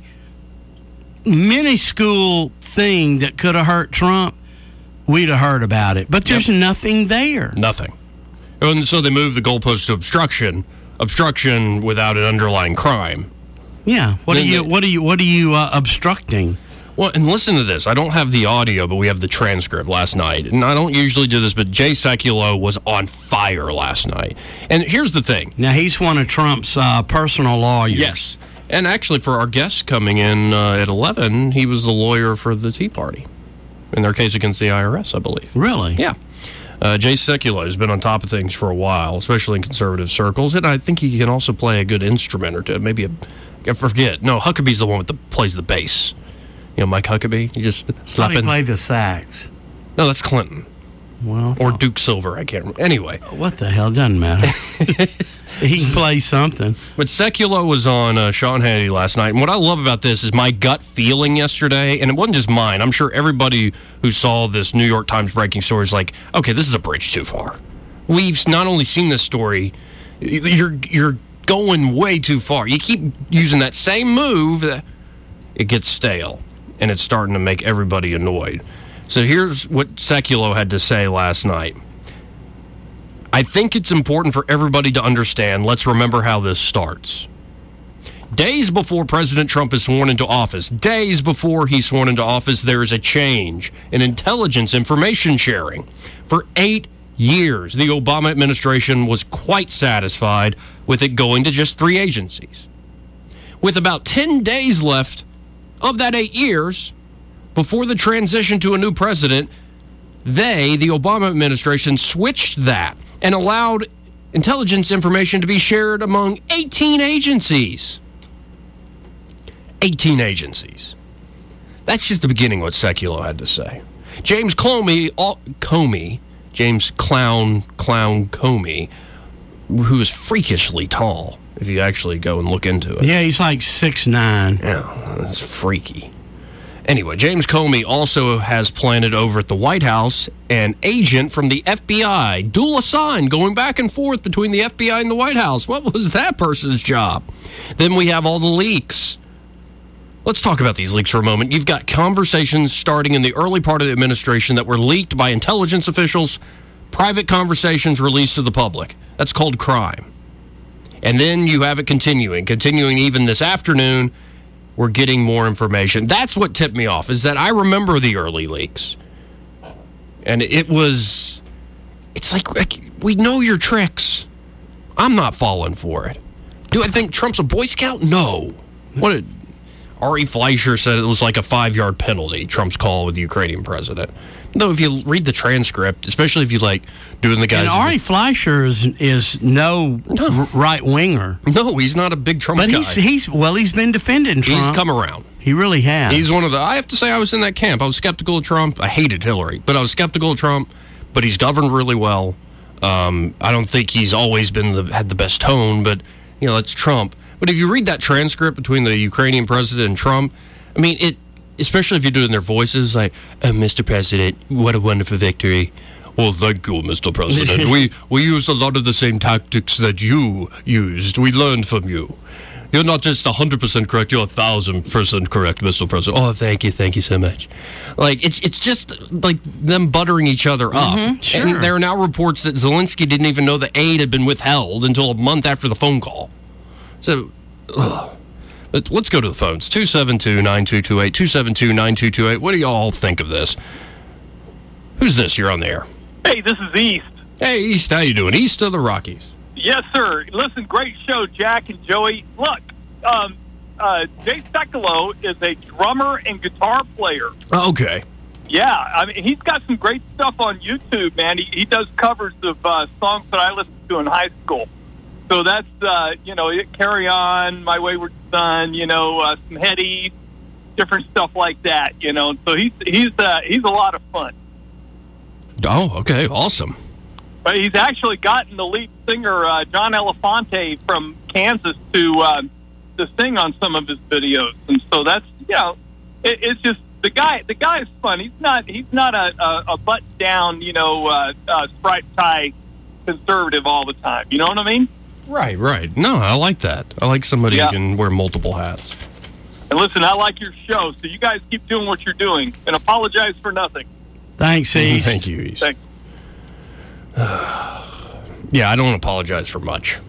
minuscule thing that could have hurt Trump, we'd have heard about it. But there's nothing there.
Nothing. And so they moved the goalpost to obstruction without an underlying crime.
Yeah. What are you obstructing?
Well, and listen to this. I don't have the audio, but we have the transcript last night. And I don't usually do this, but Jay Sekulow was on fire last night. And here's the thing.
Now, he's one of Trump's personal lawyers.
Yes. And actually, for our guest coming in at 11, he was the lawyer for the Tea Party in their case against the IRS, I believe.
Really?
Yeah. Jay Sekulow has been on top of things for a while, especially in conservative circles. And I think he can also play a good instrument or two. Maybe I forget. No, Huckabee's the one plays the bass. You know, Mike Huckabee, you just slap
in. He played the sax.
No, that's Clinton.
Well,
or Duke Silver, I can't remember. Anyway.
What the hell? Doesn't matter. He can play something.
But Sekulow was on Sean Hannity last night. And what I love about this is my gut feeling yesterday, and it wasn't just mine. I'm sure everybody who saw this New York Times breaking story is like, okay, this is a bridge too far. We've not only seen this story, you're going way too far. You keep using that same move, it gets stale. And it's starting to make everybody annoyed. So here's what Sekulow had to say last night. I think it's important for everybody to understand. Let's remember how this starts. Days before President Trump is sworn into office, there is a change in intelligence information sharing. For 8 years, the Obama administration was quite satisfied with it going to just 3 agencies. With about 10 days left of that 8 years, before the transition to a new president, the Obama administration, switched that and allowed intelligence information to be shared among 18 agencies. 18 agencies. That's just the beginning of what Sekulow had to say. James Comey, James Clown Comey, who is freakishly tall, if you actually go and look into it.
Yeah, he's like 6'9".
Yeah, that's freaky. Anyway, James Comey also has planted over at the White House an agent from the FBI, dual assigned, going back and forth between the FBI and the White House. What was that person's job? Then we have all the leaks. Let's talk about these leaks for a moment. You've got conversations starting in the early part of the administration that were leaked by intelligence officials, private conversations released to the public. That's called crime. And then you have it continuing even this afternoon. We're getting more information. That's what tipped me off, is that I remember the early leaks. And it's like we know your tricks. I'm not falling for it. Do I think Trump's a Boy Scout? No. Ari Fleischer said it was like a 5-yard penalty, Trump's call with the Ukrainian president. No, if you read the transcript, especially if you like doing the guys. And
Ari Fleischer is no right winger.
No, he's not a big Trump guy.
But he's been defending Trump.
He's come around.
He really has.
He's one of the. I have to say, I was in that camp. I was skeptical of Trump. I hated Hillary, but I was skeptical of Trump. But he's governed really well. I don't think he's always had the best tone, but it's Trump. But if you read that transcript between the Ukrainian president and Trump, I mean, especially if you're doing their voices, like, Mr. President, what a wonderful victory. Well, thank you, Mr. President. we used a lot of the same tactics that you used. We learned from you. You're not just 100% correct, you're 1,000% correct, Mr. President. Oh, thank you so much. Like, it's just like them buttering each other up.
Mm-hmm, sure.
And there are now reports that Zelensky didn't even know the aid had been withheld until a month after the phone call. So, but let's go to the phones. 272-9228, 272-9228. What do y'all think of this? Who's this? You're on the air.
Hey, this is East.
Hey, East, how you doing? East of the Rockies.
Yes, sir. Listen, great show, Jack and Joey. Look, Jay Sekulow is a drummer and guitar player.
Okay.
Yeah, I mean, he's got some great stuff on YouTube, man. He does covers of songs that I listened to in high school. So that's, Carry On, My Wayward Son, some Heady, different stuff like that, So he's a lot of fun.
Oh, okay, awesome.
But he's actually gotten the lead singer, John Elefante from Kansas, to sing on some of his videos. And so that's, it's just, the guy is fun. He's not a button down, striped tie conservative all the time. You know what I mean?
Right. No, I like that. I like somebody who can wear multiple hats.
And listen, I like your show, so you guys keep doing what you're doing. And apologize for nothing.
Thanks, East.
Thank you, East.
Thanks.
Yeah, I don't apologize for much.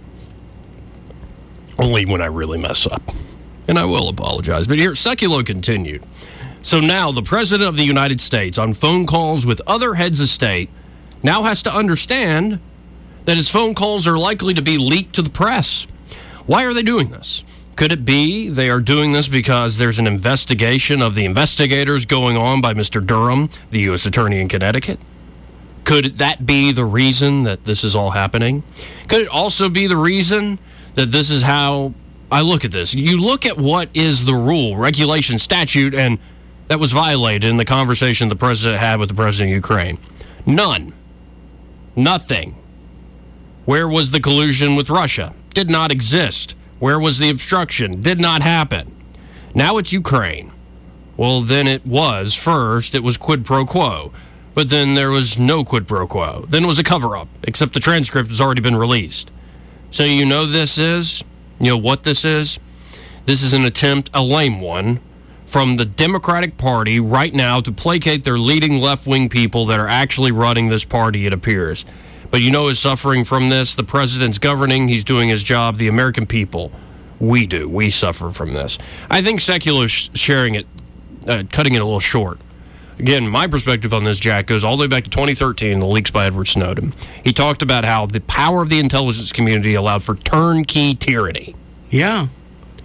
Only when I really mess up. And I will apologize. But here, Sekulow continued. So now the President of the United States, on phone calls with other heads of state, now has to understand that his phone calls are likely to be leaked to the press. Why are they doing this? Could it be they are doing this because there's an investigation of the investigators going on by Mr. Durham, the U.S. Attorney in Connecticut? Could that be the reason that this is all happening? Could it also be the reason that this is how I look at this? You look at what is the rule, regulation, statute, and that was violated in the conversation the president had with the president of Ukraine. None. Nothing. Where was the collusion with Russia? Did not exist. Where was the obstruction? Did not happen. Now it's Ukraine. Well, then it was quid pro quo. But then there was no quid pro quo. Then it was a cover-up, except the transcript has already been released. So this is? What this is? This is an attempt, a lame one, from the Democratic Party right now to placate their leading left-wing people that are actually running this party, it appears. But who's suffering from this? The president's governing. He's doing his job. The American people, we do. We suffer from this. I think Sekulow's sharing it, cutting it a little short. Again, my perspective on this, Jack, goes all the way back to 2013, the leaks by Edward Snowden. He talked about how the power of the intelligence community allowed for turnkey tyranny.
Yeah.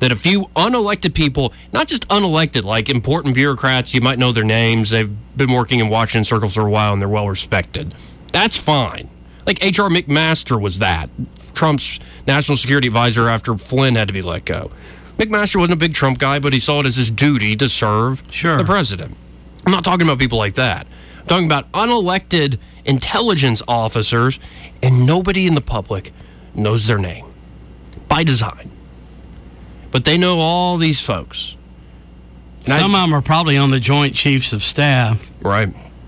that a few unelected people, not just unelected, like important bureaucrats, you might know their names, they've been working in Washington circles for a while and they're well respected. That's fine. Like H.R. McMaster was that, Trump's national security advisor after Flynn had to be let go. McMaster wasn't a big Trump guy, but he saw it as his duty to serve the president. I'm not talking about people like that. I'm talking about unelected intelligence officers, and nobody in the public knows their name by design. But they know all these folks. And
some of them are probably on the Joint Chiefs of Staff.
Right.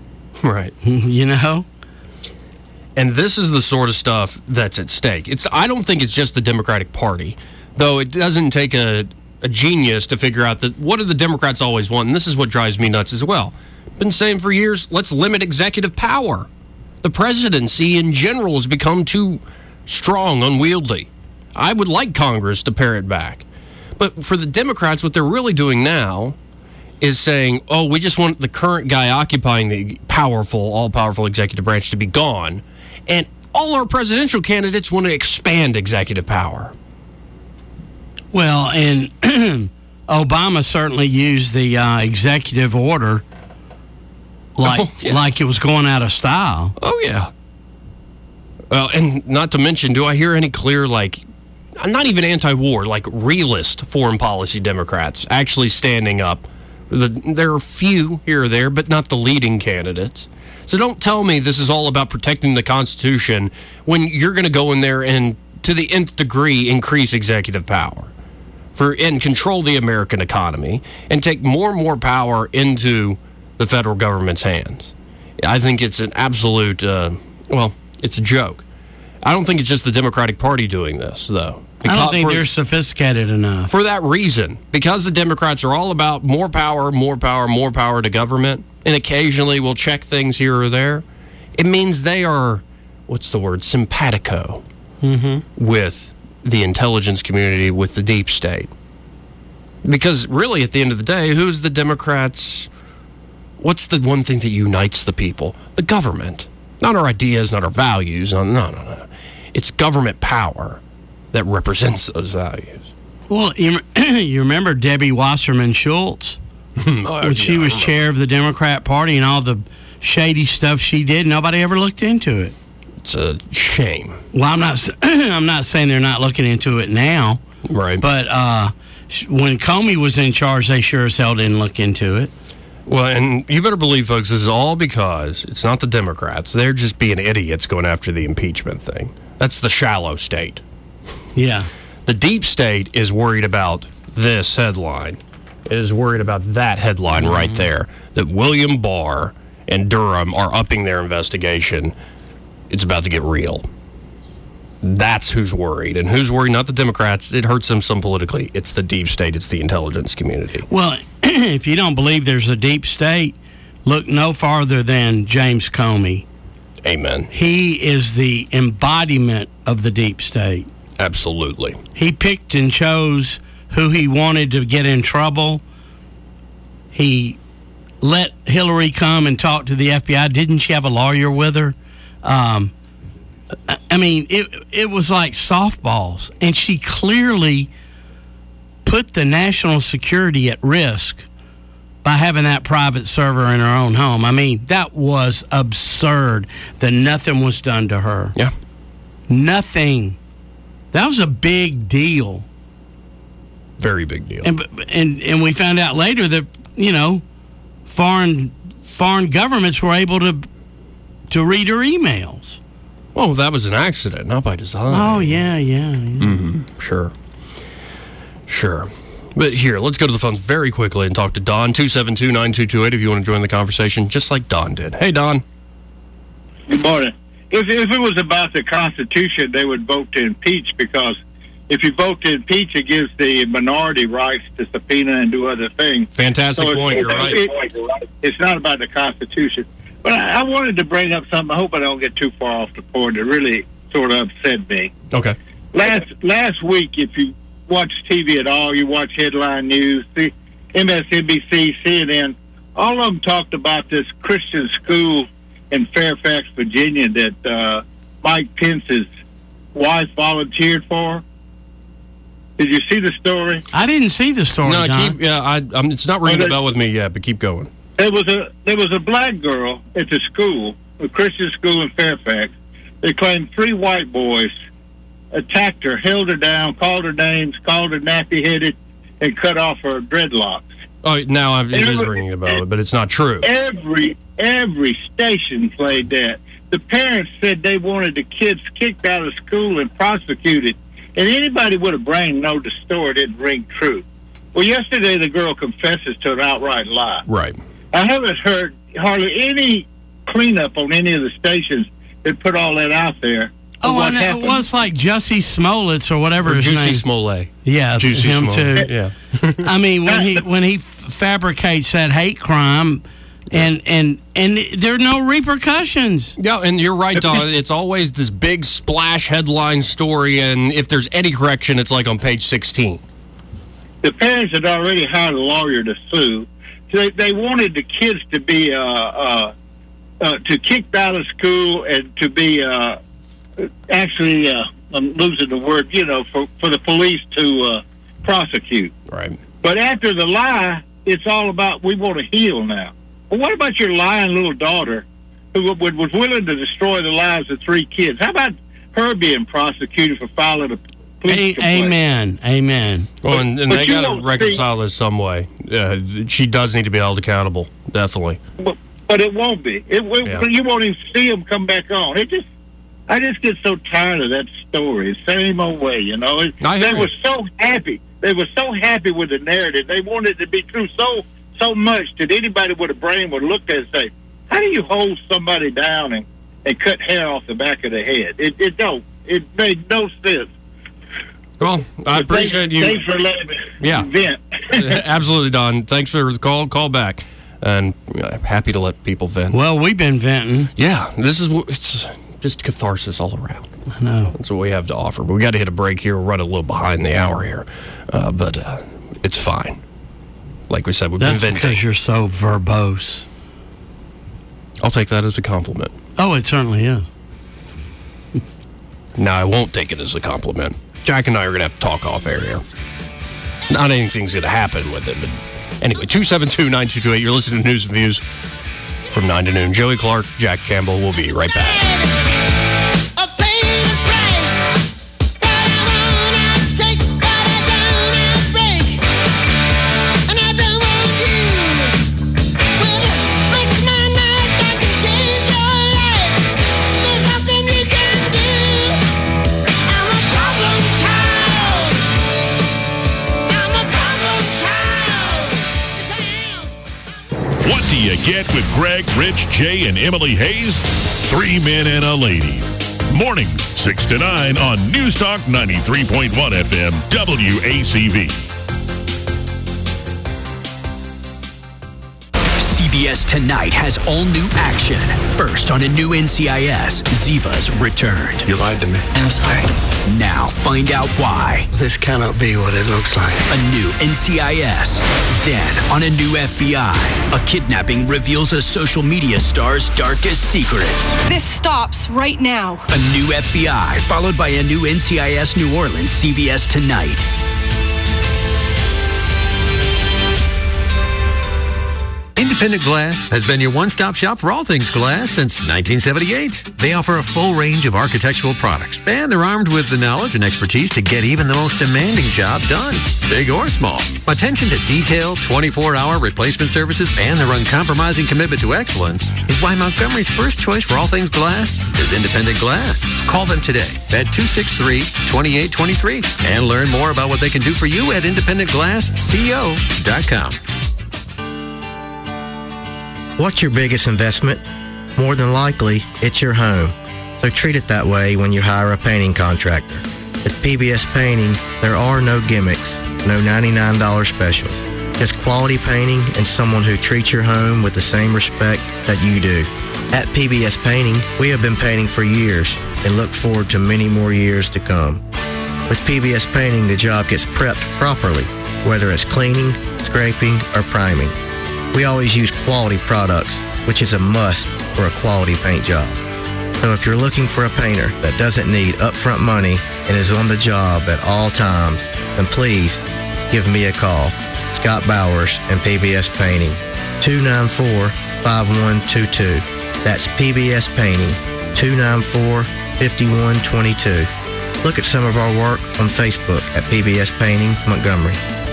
You know?
And this is the sort of stuff that's at stake. I don't think it's just the Democratic Party, though it doesn't take a genius to figure out that what do the Democrats always want, and this is what drives me nuts as well. Been saying for years, let's limit executive power. The presidency in general has become too strong, unwieldy. I would like Congress to pare it back. But for the Democrats, what they're really doing now is saying, oh, we just want the current guy occupying the all-powerful executive branch to be gone. And all our presidential candidates want to expand executive power.
Well, and Obama certainly used the executive order like it was going out of style.
Oh, yeah. Well, and not to mention, do I hear any clear, not even anti-war, realist foreign policy Democrats actually standing up? There are a few here or there, but not the leading candidates. So don't tell me this is all about protecting the Constitution when you're going to go in there and, to the nth degree, increase executive power and control the American economy and take more and more power into the federal government's hands. I think it's an absolute, it's a joke. I don't think it's just the Democratic Party doing this, though.
I don't think they're sophisticated enough.
For that reason, because the Democrats are all about more power to government, and occasionally will check things here or there, it means they are, simpatico with the intelligence community, with the deep state. Because really, at the end of the day, who's the Democrats? What's the one thing that unites the people? The government. Not our ideas, not our values. No. It's government power that represents those values.
Well, you remember Debbie Wasserman Schultz? When she was chair of the Democrat Party and all the shady stuff she did, nobody ever looked into it.
It's a shame.
Well, I'm not saying they're not looking into it now.
Right.
But when Comey was in charge, they sure as hell didn't look into it.
Well, and you better believe, folks, this is all because it's not the Democrats. They're just being idiots going after the impeachment thing. That's the shallow state.
Yeah.
The deep state is worried about this headline. It is worried about that headline right there, that William Barr and Durham are upping their investigation. It's about to get real. That's who's worried. And who's worried? Not the Democrats. It hurts them some politically. It's the deep state. It's the intelligence community.
Well, if you don't believe there's a deep state, look no farther than James Comey.
Amen.
He is the embodiment of the deep state.
Absolutely.
He picked and chose who he wanted to get in trouble. He let Hillary come and talk to the FBI. Didn't she have a lawyer with her? I mean, it was like softballs. And she clearly put the national security at risk by having that private server in her own home. I mean, that was absurd that nothing was done to her.
Yeah.
Nothing. That was a big deal.
Very big deal.
And we found out later that, foreign governments were able to read her emails.
Well, that was an accident, not by design.
Oh, yeah.
Mm-hmm. Sure. But here, let's go to the phones very quickly and talk to Don, 272-9228, if you want to join the conversation, just like Don did. Hey, Don.
Good morning. If it was about the Constitution, they would vote to impeach, because if you vote to impeach, it gives the minority rights to subpoena and do other things.
Fantastic point. You're right.
It's not about the Constitution. But I wanted to bring up something. I hope I don't get too far off the point. It really sort of upset me.
Okay.
Last week, if you watch TV at all, you watch headline news, see MSNBC, CNN, all of them talked about this Christian school in Fairfax, Virginia, that Mike Pence's wife volunteered for. Did you see the story?
I didn't see the story.
No,
Don.
it's not ringing a bell with me yet, but keep going.
There was a black girl at the school, a Christian school in Fairfax. They claimed 3 white boys attacked her, held her down, called her names, called her nappy-headed, and cut off her dreadlocks.
Oh, now it is ringing a bell, but it's not true.
Every station played that. The parents said they wanted the kids kicked out of school and prosecuted. And anybody with a brain know the story didn't ring true. Well, yesterday the girl confesses to an outright lie.
Right.
I haven't heard hardly any cleanup on any of the stations that put all that out there.
Oh, and it was like Jussie Smollett's or whatever his
Juicy
name.
Smollett.
Yeah,
Juicy
him
Smollett.
too.
Yeah.
I mean, when he fabricates that hate crime, and there are no repercussions.
Yeah, and you're right, Don. It's always this big splash headline story, and if there's any correction, it's like on page 16.
The parents had already hired a lawyer to sue. So they wanted the kids to be to kicked out of school and to be actually. I'm losing the word. For the police to prosecute.
Right.
But after the lie, it's all about we want to heal now. Well, what about your lying little daughter who was willing to destroy the lives of 3 kids? How about her being prosecuted for filing a police complaint?
Amen.
Well, and they got to reconcile this some way. She does need to be held accountable, definitely.
But it won't be. You won't even see them come back on. I just get so tired of that story. It's the same old way, They were so happy. They were so happy with the narrative. They wanted it to be true so much that anybody with a brain would look at it and say, how do you hold somebody down and cut hair off the back of the head? It made no sense.
Well, I appreciate you.
Thanks for letting me vent.
Absolutely, Don. Thanks for the call back. And happy to let people vent.
Well, we've been venting.
Yeah, it's just catharsis all around.
I know.
That's what we have to offer. But we got to hit a break here. We're running a little behind the hour here. But it's fine. Like we said, we've been venting.
That's because you're so verbose.
I'll take that as a compliment.
Oh, it certainly is.
No, I won't take it as a compliment. Jack and I are going to have to talk off air here. Not anything's going to happen with it, but anyway, 272-9228. You're listening to News and Views from 9 to noon. Joey Clark, Jack Campbell. We'll be right back.
What do you get with Greg, Rich, Jay, and Emily Hayes? 3 men and a lady. Mornings, 6 to 9 on News Talk 93.1 FM, WACV.
CBS Tonight has all new action. First, on a new NCIS, Ziva's returned.
You lied to me.
I'm sorry. Now, find out why.
This cannot be what it looks like.
A new NCIS. Then, on a new FBI, a kidnapping reveals a social media star's darkest secrets.
This stops right now.
A new FBI, followed by a new NCIS New Orleans, CBS Tonight.
Independent Glass has been your one-stop shop for all things glass since 1978. They offer a full range of architectural products, and they're armed with the knowledge and expertise to get even the most demanding job done, big or small. Attention to detail, 24-hour replacement services, and their uncompromising commitment to excellence is why Montgomery's first choice for all things glass is Independent Glass. Call them today at 263-2823 and learn more about what they can do for you at independentglassco.com.
What's your biggest investment? More than likely, it's your home. So treat it that way when you hire a painting contractor. At PBS Painting, there are no gimmicks, no $99 specials. Just quality painting and someone who treats your home with the same respect that you do. At PBS Painting, we have been painting for years and look forward to many more years to come. With PBS Painting, the job gets prepped properly, whether it's cleaning, scraping, or priming. We always use quality products, which is a must for a quality paint job. So if you're looking for a painter that doesn't need upfront money and is on the job at all times, then please give me a call. Scott Bowers and PBS Painting, 294-5122. That's PBS Painting, 294-5122. Look at some of our work on Facebook at PBS Painting Montgomery.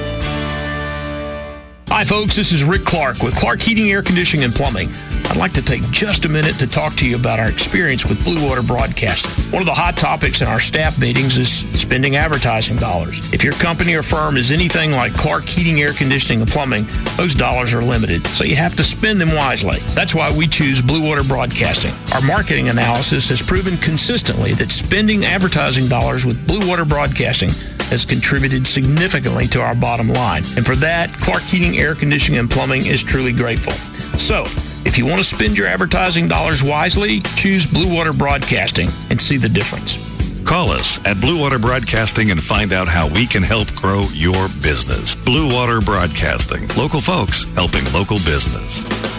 Hi folks, this is Rick Clark with Clark Heating, Air Conditioning and Plumbing. I'd like to take just a minute to talk to you about our experience with Blue Water Broadcasting. One of the hot topics in our staff meetings is spending advertising dollars. If your company or firm is anything like Clark Heating, Air Conditioning and Plumbing, those dollars are limited, so you have to spend them wisely. That's why we choose Blue Water Broadcasting. Our marketing analysis has proven consistently that spending advertising dollars with Blue Water Broadcasting has contributed significantly to our bottom line. And for that, Clark Heating, Air Conditioning and Plumbing is truly grateful. So, if you want to spend your advertising dollars wisely, choose Blue Water Broadcasting and see the difference.
Call us at Blue Water Broadcasting and find out how we can help grow your business. Blue Water Broadcasting. Local folks helping local business.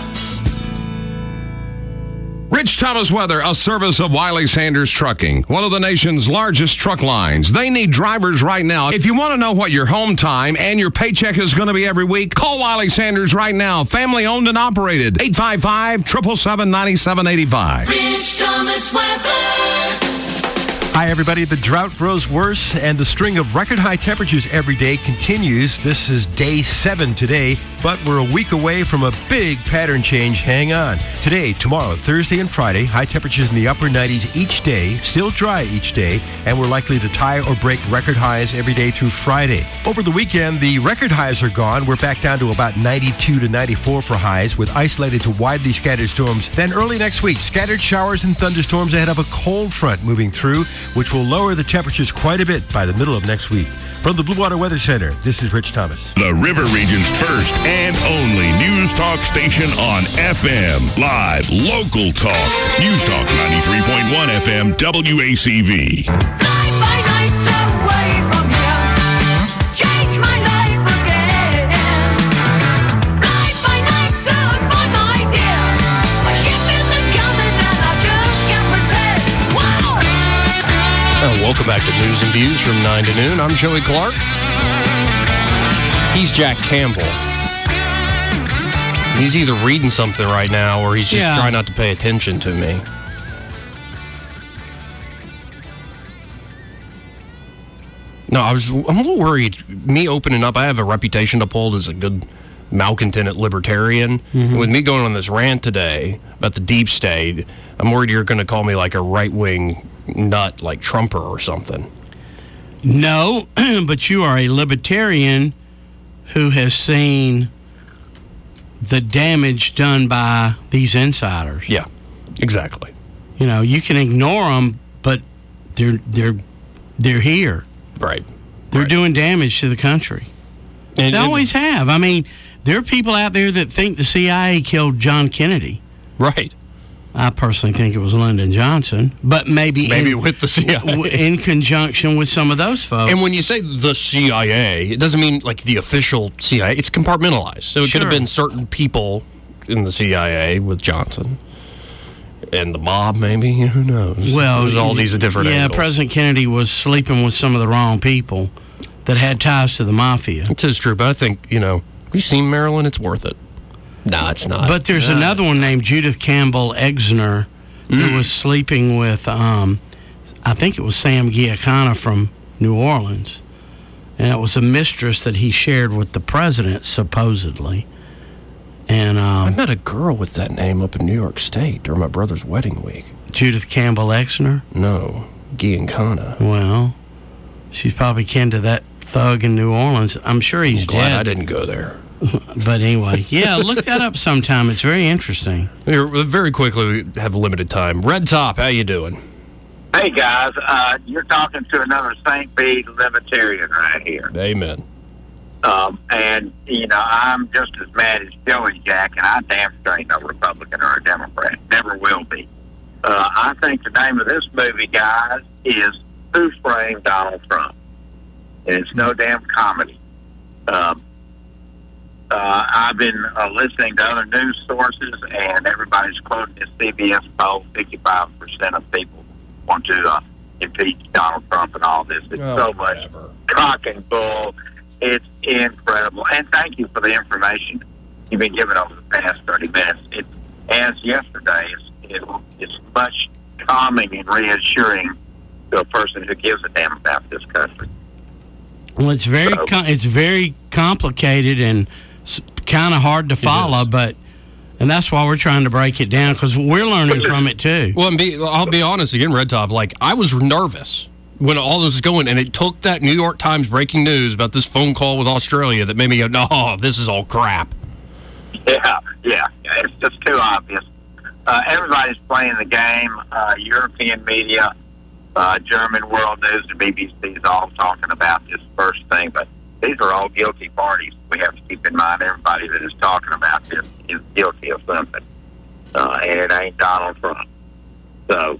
Rich Thomas Weather, a service of Wiley Sanders Trucking, one of the nation's largest truck lines. They need drivers right now. If you want to know what your home time and your paycheck is going to be every week, call Wiley Sanders right now. Family owned and operated. 855-777-9785.
Rich Thomas Weather.
Hi, everybody. The drought grows worse, and the string of record-high temperatures every day continues. This is day 7 today, but we're a week away from a big pattern change. Hang on. Today, tomorrow, Thursday, and Friday, high temperatures in the upper 90s each day, still dry each day, and we're likely to tie or break record highs every day through Friday. Over the weekend, the record highs are gone. We're back down to about 92 to 94 for highs, with isolated to widely scattered storms. Then early next week, scattered showers and thunderstorms ahead of a cold front moving through, which will lower the temperatures quite a bit by the middle of next week. From the Blue Water Weather Center, this is Rich Thomas.
The River Region's first and only news talk station on FM. Live, local talk. News Talk 93.1 FM, WACV.
Welcome back to News and Views from 9 to noon. I'm Joey Clark. He's Jack Campbell. He's either reading something right now or he's just trying not to pay attention to me. No, I'm a little worried. Me opening up, I have a reputation to uphold as a good malcontent libertarian. Mm-hmm. With me going on this rant today about the deep state, I'm worried you're going to call me like a right-wing nut like Trumper or something.
No, but you are a libertarian who has seen the damage done by these insiders.
Yeah, exactly.
You know, you can ignore them, but they're here.
Right.
They're doing damage to the country. They always have. I mean, there are people out there that think the CIA killed John Kennedy.
Right.
I personally think it was Lyndon Johnson, but maybe
with the CIA.
In conjunction with some of those folks.
And when you say the CIA, it doesn't mean like the official CIA. It's compartmentalized. So it could have been certain people in the CIA with Johnson. And the mob, maybe. Who knows?
Well,
there's all these different angles.
President Kennedy was sleeping with some of the wrong people that had ties to the mafia.
It is true, but I think, have you seen Maryland? It's worth it. No, it's not.
But there's another one named Judith Campbell Exner who was sleeping with, I think it was Sam Giancana from New Orleans. And it was a mistress that he shared with the president, supposedly. And
I met a girl with that name up in New York State during my brother's wedding week.
Judith Campbell Exner?
No, Giancana.
Well, she's probably kin to that thug in New Orleans. I'm sure he's
glad
dead.
I didn't go there.
But anyway, look that up sometime. It's very interesting.
Very quickly, we have limited time. Red Top, how you doing?
Hey, guys. You're talking to another St. Bede libertarian right here.
Amen.
And, I'm just as mad as Joey, Jack, and I damn sure ain't no Republican or a Democrat. Never will be. I think the name of this movie, guys, is Who Framed Donald Trump? And it's no damn comedy. I've been listening to other news sources, and everybody's quoting this CBS poll. 55% of people want to impeach Donald Trump and all this. It's so much cock and bull. It's incredible. And thank you for the information you've been giving over the past 30 minutes. As yesterday, it's much calming and reassuring to a person who gives a damn about this country.
Well, it's very complicated and kind of hard to follow, and that's why we're trying to break it down, because we're learning from it too.
Well, I'll be honest again, Red Top. Like, I was nervous when all this was going, and it took that New York Times breaking news about this phone call with Australia that made me go, no, this is all crap.
Yeah, it's just too obvious. Everybody's playing the game. European media, German World News, and BBC is all talking about this first thing, but these are all guilty parties. We have to keep in mind everybody that is talking about this is guilty of something, and it ain't Donald Trump. So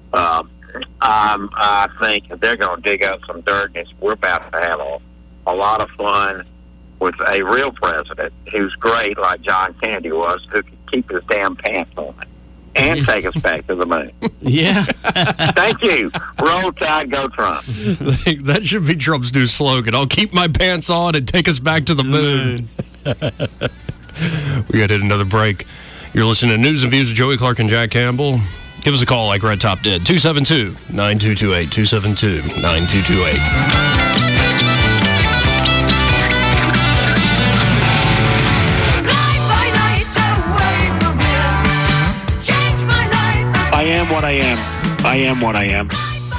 I think they're going to dig up some dirt, and we're about to have a lot of fun with a real president who's great, like John Kennedy was, who can keep his damn pants on and take us back to the moon.
Yeah.
Thank you. Roll Tide, go Trump.
That should be Trump's new slogan. I'll keep my pants on and take us back to the moon. We got to hit another break. You're listening to News and Views with Joey Clark and Jack Campbell. Give us a call like Red Top did. 272-9228. 272-9228.
I am what I am. I am what I am.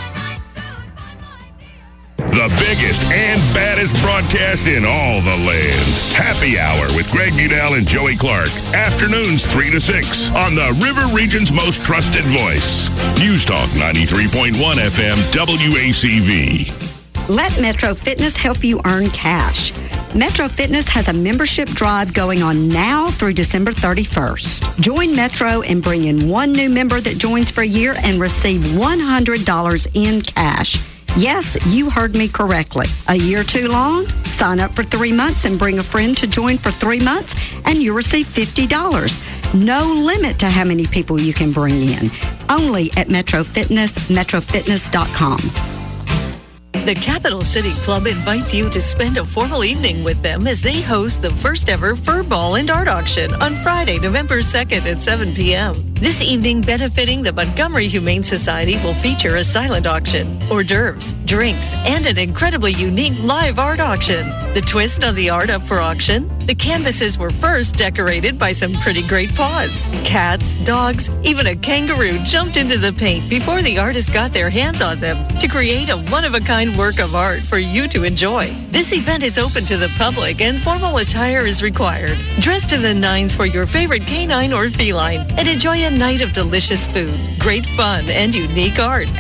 The biggest and baddest broadcast in all the land. Happy Hour with Greg Budell and Joey Clark. Afternoons 3 to 6 on the River Region's most trusted voice. News Talk 93.1 FM WACV.
Let Metro Fitness help you earn cash. Metro Fitness has a membership drive going on now through December 31st. Join Metro and bring in one new member that joins for a year and receive $100 in cash. Yes, you heard me correctly. A year too long? Sign up for 3 months and bring a friend to join for 3 months and you receive $50. No limit to how many people you can bring in. Only at Metro Fitness, metrofitness.com.
The Capital City Club invites you to spend a formal evening with them as they host the first ever Fur Ball and Art Auction on Friday, November 2nd at 7 p.m. This evening, benefiting the Montgomery Humane Society, will feature a silent auction, hors d'oeuvres, drinks, and an incredibly unique live art auction. The twist on the art up for auction? The canvases were first decorated by some pretty great paws. Cats, dogs, even a kangaroo jumped into the paint before the artists got their hands on them to create a one-of-a-kind work of art for you to enjoy. This event is open to the public and formal attire is required. Dress to the nines for your favorite canine or feline and enjoy a night of delicious food, great fun, and unique art